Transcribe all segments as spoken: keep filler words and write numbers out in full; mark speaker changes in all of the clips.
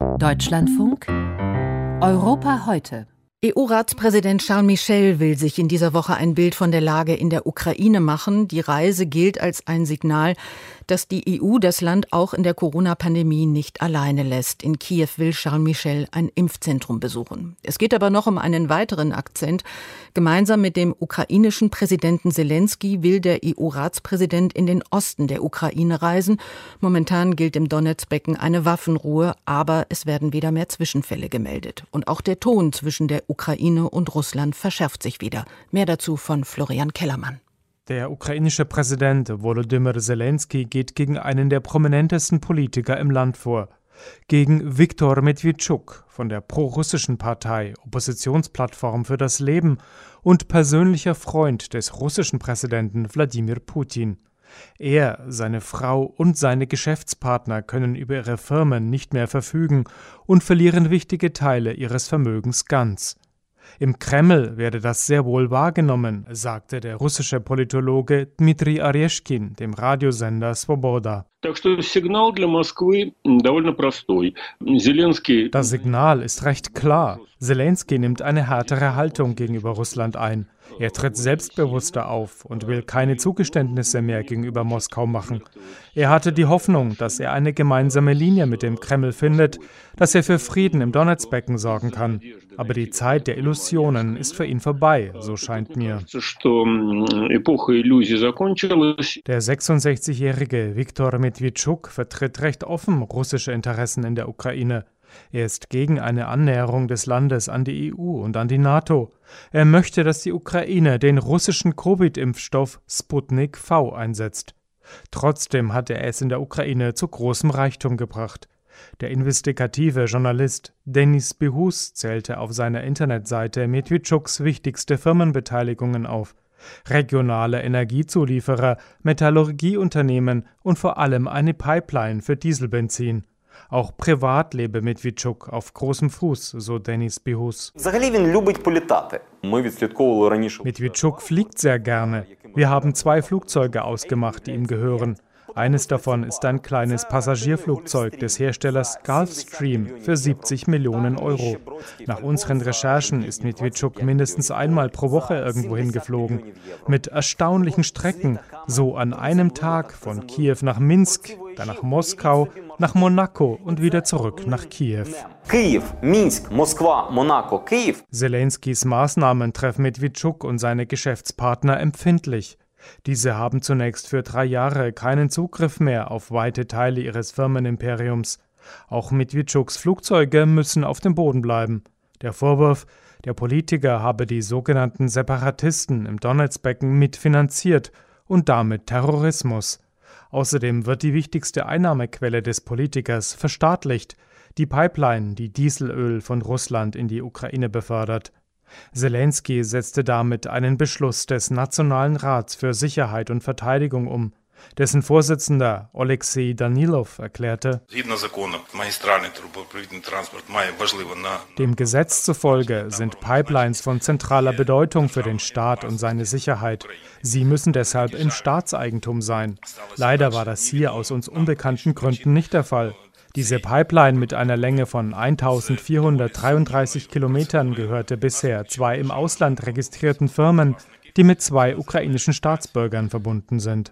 Speaker 1: Deutschlandfunk Europa heute.
Speaker 2: E U-Ratspräsident Charles Michel will sich in dieser Woche ein Bild von der Lage in der Ukraine machen. Die Reise gilt als ein Signal, dass die E U das Land auch in der Corona-Pandemie nicht alleine lässt. In Kiew will Charles Michel ein Impfzentrum besuchen. Es geht aber noch um einen weiteren Akzent. Gemeinsam mit dem ukrainischen Präsidenten Selenskyj will der E U-Ratspräsident in den Osten der Ukraine reisen. Momentan gilt im Donezbecken eine Waffenruhe, aber es werden wieder mehr Zwischenfälle gemeldet. Und auch der Ton zwischen der Ukraine und Russland verschärft sich wieder. Mehr dazu von Florian Kellermann.
Speaker 3: Der ukrainische Präsident Volodymyr Selenskyj geht gegen einen der prominentesten Politiker im Land vor. Gegen Wiktor Medwedchuk von der prorussischen Partei Oppositionsplattform für das Leben und persönlicher Freund des russischen Präsidenten Wladimir Putin. Er, seine Frau und seine Geschäftspartner können über ihre Firmen nicht mehr verfügen und verlieren wichtige Teile ihres Vermögens ganz. Im Kreml werde das sehr wohl wahrgenommen, sagte der russische Politologe Dmitri Areschkin dem Radiosender Svoboda. Das Signal ist recht klar. Selenskyj nimmt eine härtere Haltung gegenüber Russland ein. Er tritt selbstbewusster auf und will keine Zugeständnisse mehr gegenüber Moskau machen. Er hatte die Hoffnung, dass er eine gemeinsame Linie mit dem Kreml findet, dass er für Frieden im Donezbecken sorgen kann. Aber die Zeit der Illusionen ist für ihn vorbei, so scheint mir. Der sechsundsechzigjährige Wiktor Medwedchuk vertritt recht offen russische Interessen in der Ukraine. Er ist gegen eine Annäherung des Landes an die E U und an die NATO. Er möchte, dass die Ukraine den russischen Covid-Impfstoff Sputnik V einsetzt. Trotzdem hat er es in der Ukraine zu großem Reichtum gebracht. Der investigative Journalist Denis Bihus zählte auf seiner Internetseite Medwedchuks wichtigste Firmenbeteiligungen auf. Regionale Energiezulieferer, Metallurgieunternehmen und vor allem eine Pipeline für Dieselbenzin. Auch privat lebe Medwedchuk auf großem Fuß, so Denis Bihus. Medwedchuk fliegt sehr gerne. Wir haben zwei Flugzeuge ausgemacht, die ihm gehören. Eines davon ist ein kleines Passagierflugzeug des Herstellers Gulfstream für siebzig Millionen Euro. Nach unseren Recherchen ist Medwedchuk mindestens einmal pro Woche irgendwo hingeflogen. Mit erstaunlichen Strecken, so an einem Tag von Kiew nach Minsk, dann nach Moskau, nach Monaco und wieder zurück nach Kiew. Kiew, Minsk, Moskwa, Monaco, Kiew. Selenskyjs Maßnahmen treffen Medwedchuk und seine Geschäftspartner empfindlich. Diese haben zunächst für drei Jahre keinen Zugriff mehr auf weite Teile ihres Firmenimperiums. Auch Medwedchuks Flugzeuge müssen auf dem Boden bleiben. Der Vorwurf, der Politiker habe die sogenannten Separatisten im Donezbecken mitfinanziert und damit Terrorismus. Außerdem wird die wichtigste Einnahmequelle des Politikers verstaatlicht, die Pipeline, die Dieselöl von Russland in die Ukraine befördert. Selenskyj setzte damit einen Beschluss des Nationalen Rats für Sicherheit und Verteidigung um. Dessen Vorsitzender Oleksij Danilov erklärte, dem Gesetz zufolge sind Pipelines von zentraler Bedeutung für den Staat und seine Sicherheit. Sie müssen deshalb im Staatseigentum sein. Leider war das hier aus uns unbekannten Gründen nicht der Fall. Diese Pipeline mit einer Länge von eintausendvierhundertdreiunddreißig Kilometern gehörte bisher zwei im Ausland registrierten Firmen, die mit zwei ukrainischen Staatsbürgern verbunden sind.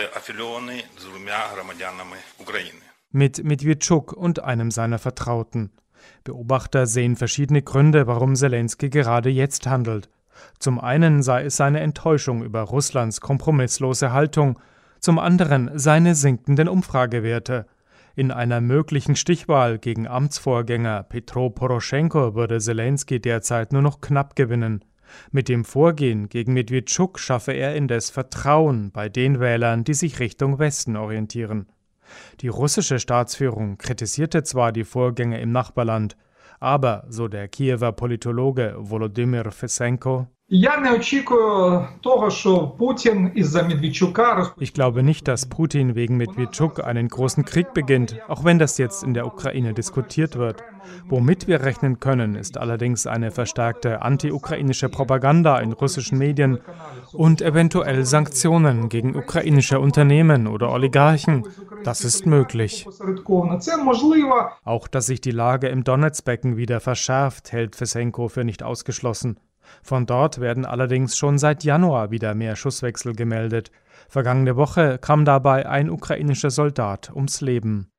Speaker 3: Mit Medwedchuk und einem seiner Vertrauten. Beobachter sehen verschiedene Gründe, warum Selenskyj gerade jetzt handelt. Zum einen sei es seine Enttäuschung über Russlands kompromisslose Haltung, zum anderen seine sinkenden Umfragewerte. In einer möglichen Stichwahl gegen Amtsvorgänger Petro Poroschenko würde Selenskyj derzeit nur noch knapp gewinnen. Mit dem Vorgehen gegen Medwedchuk schaffe er indes Vertrauen bei den Wählern, die sich Richtung Westen orientieren. Die russische Staatsführung kritisierte zwar die Vorgänge im Nachbarland, aber, so der Kiewer Politologe Volodymyr Fesenko, Ich glaube nicht, dass Putin wegen Medvedchuk einen großen Krieg beginnt, auch wenn das jetzt in der Ukraine diskutiert wird. Womit wir rechnen können, ist allerdings eine verstärkte anti-ukrainische Propaganda in russischen Medien und eventuell Sanktionen gegen ukrainische Unternehmen oder Oligarchen. Das ist möglich. Auch dass sich die Lage im Donezbecken wieder verschärft, hält Fesenko für nicht ausgeschlossen. Von dort werden allerdings schon seit Januar wieder mehr Schusswechsel gemeldet. Vergangene Woche kam dabei ein ukrainischer Soldat ums Leben.